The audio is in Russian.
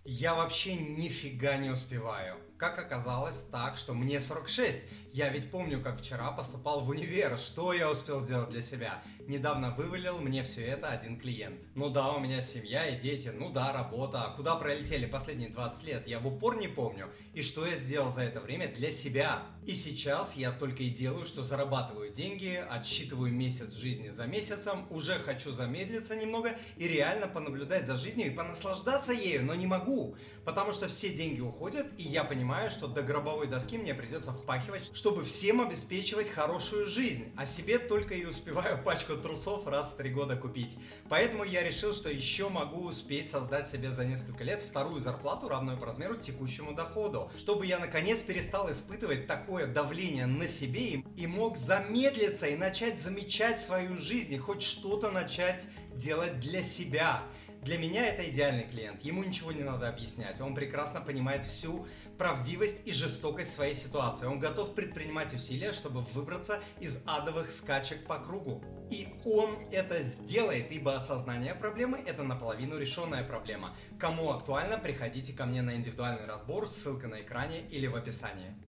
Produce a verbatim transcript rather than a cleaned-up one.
Я вообще нифига не успеваю. Как оказалось так, что мне сорок шесть. Я ведь помню, как вчера поступал в универ. Что я успел сделать для себя? Недавно вывалил мне все это один клиент. Ну да, у меня семья и дети, ну да, работа. А куда пролетели последние двадцать лет, я в упор не помню. И что я сделал за это время для себя? И сейчас я только и делаю, что зарабатываю деньги, отсчитываю месяц жизни за месяцем, уже хочу замедлиться немного и реально понаблюдать за жизнью и понаслаждаться ею, но не могу, потому что все деньги уходят, и я понимаю, что до гробовой доски мне придется впахивать, чтобы всем обеспечивать хорошую жизнь, а себе только и успеваю пачку трусов раз в три года купить. Поэтому я решил, что еще могу успеть создать себе за несколько лет вторую зарплату, равную по размеру текущему доходу, чтобы я наконец перестал испытывать такое давление на себе и мог замедлиться и начать замечать свою жизнь, и хоть что-то начать делать для себя. Для меня это идеальный клиент, ему ничего не надо объяснять, он прекрасно понимает всю правдивость и жестокость своей ситуации, он готов предпринимать усилия, чтобы выбраться из адовых скачек по кругу. И он это сделает, ибо осознание проблемы – это наполовину решенная проблема. Кому актуально, приходите ко мне на индивидуальный разбор, ссылка на экране или в описании.